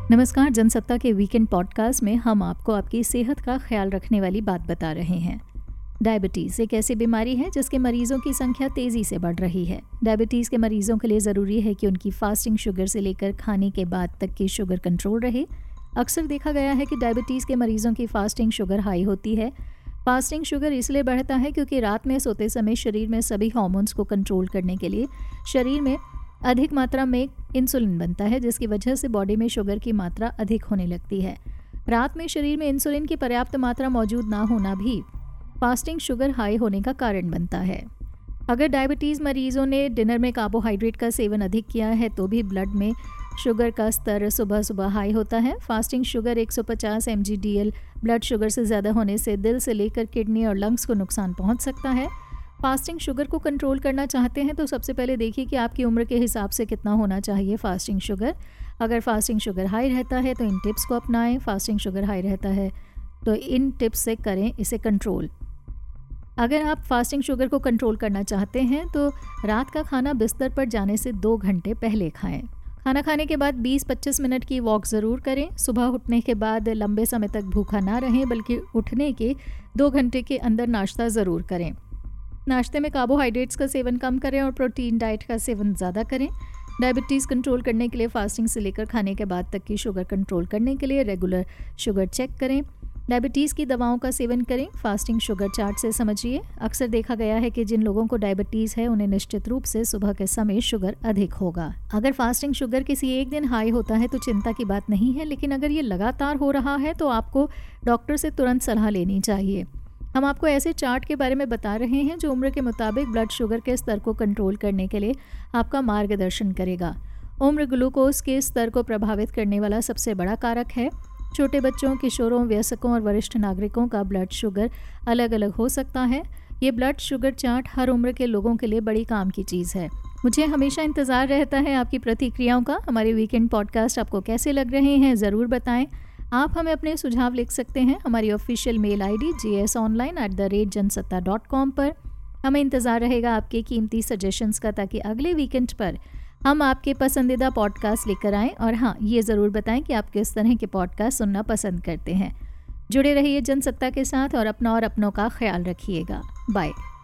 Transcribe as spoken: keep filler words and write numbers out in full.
नमस्कार। जनसत्ता के weekend podcast में हम आपको आपकी सेहत का ख्याल रखने वाली बात बता रहे हैं। डायबिटीज़ एक ऐसी बीमारी है जिसके मरीजों की संख्या तेज़ी से बढ़ रही है। डायबिटीज़ के मरीजों के लिए ज़रूरी है कि उनकी फास्टिंग शुगर से लेकर खाने के बाद तक की शुगर कंट्रोल रहे। अक्सर देखा गया है कि डायबिटीज़ के मरीजों की फास्टिंग शुगर हाई होती है। फास्टिंग शुगर इसलिए बढ़ता है क्योंकि रात में सोते समय शरीर में सभी हार्मोन्स को कंट्रोल करने के लिए शरीर में अधिक मात्रा में इंसुलिन बनता है, जिसकी वजह से बॉडी में शुगर की मात्रा अधिक होने लगती है। रात में शरीर में इंसुलिन की पर्याप्त मात्रा मौजूद ना होना भी फास्टिंग शुगर हाई होने का कारण बनता है। अगर डायबिटीज़ मरीजों ने डिनर में कार्बोहाइड्रेट का सेवन अधिक किया है तो भी ब्लड में शुगर का स्तर सुबह सुबह हाई होता है। फास्टिंग शुगर एक सौ पचास M G D L blood sugar से ज़्यादा होने से दिल से लेकर किडनी और लंग्स को नुकसान पहुंच सकता है। फास्टिंग शुगर को कंट्रोल करना चाहते हैं तो सबसे पहले देखिए कि आपकी उम्र के हिसाब से कितना होना चाहिए फास्टिंग शुगर। अगर फास्टिंग शुगर हाई रहता है तो इन टिप्स को अपनाएं। फास्टिंग शुगर हाई रहता है तो इन टिप्स से करें इसे कंट्रोल। अगर आप फास्टिंग शुगर को कंट्रोल करना चाहते हैं तो रात का खाना बिस्तर पर जाने से दो घंटे पहले खाएं। खाना खाने के बाद बीस पच्चीस मिनट की वॉक ज़रूर करें। सुबह उठने के बाद लंबे समय तक भूखा ना रहें, बल्कि उठने के दो घंटे के अंदर नाश्ता ज़रूर करें। नाश्ते में कार्बोहाइड्रेट्स का सेवन कम करें और प्रोटीन डाइट का सेवन ज़्यादा करें। डायबिटीज़ कंट्रोल करने के लिए फास्टिंग से लेकर खाने के बाद तक की शुगर कंट्रोल करने के लिए रेगुलर शुगर चेक करें। डायबिटीज़ की दवाओं का सेवन करें। फास्टिंग शुगर चार्ट से समझिए। अक्सर देखा गया है कि जिन लोगों को डायबिटीज़ है उन्हें निश्चित रूप से सुबह के समय शुगर अधिक होगा। अगर फास्टिंग शुगर किसी एक दिन हाई होता है तो चिंता की बात नहीं है, लेकिन अगर ये लगातार हो रहा है तो आपको डॉक्टर से तुरंत सलाह लेनी चाहिए। हम आपको ऐसे चार्ट के बारे में बता रहे हैं जो उम्र के मुताबिक ब्लड शुगर के स्तर को कंट्रोल करने के लिए आपका मार्गदर्शन करेगा। उम्र ग्लूकोज के स्तर को प्रभावित करने वाला सबसे बड़ा कारक है। छोटे बच्चों, किशोरों, वयस्कों और वरिष्ठ नागरिकों का ब्लड शुगर अलग अलग हो सकता है। ये ब्लड शुगर चार्ट हर उम्र के लोगों के लिए बड़ी काम की चीज़ है। मुझे हमेशा इंतज़ार रहता है आपकी प्रतिक्रियाओं का। हमारे वीकेंड पॉडकास्ट आपको कैसे लग रहे हैं ज़रूर बताएं। आप हमें अपने सुझाव लिख सकते हैं हमारी official mail ID J S online at the rate Jansatta dot com पर। हमें इंतज़ार रहेगा आपके कीमती सजेशंस का, ताकि अगले वीकेंड पर हम आपके पसंदीदा पॉडकास्ट लेकर आएँ। और हाँ, ये ज़रूर बताएं कि आप किस तरह के पॉडकास्ट सुनना पसंद करते हैं। जुड़े रहिए जनसत्ता के साथ और अपना और अपनों का ख्याल रखिएगा। बाय।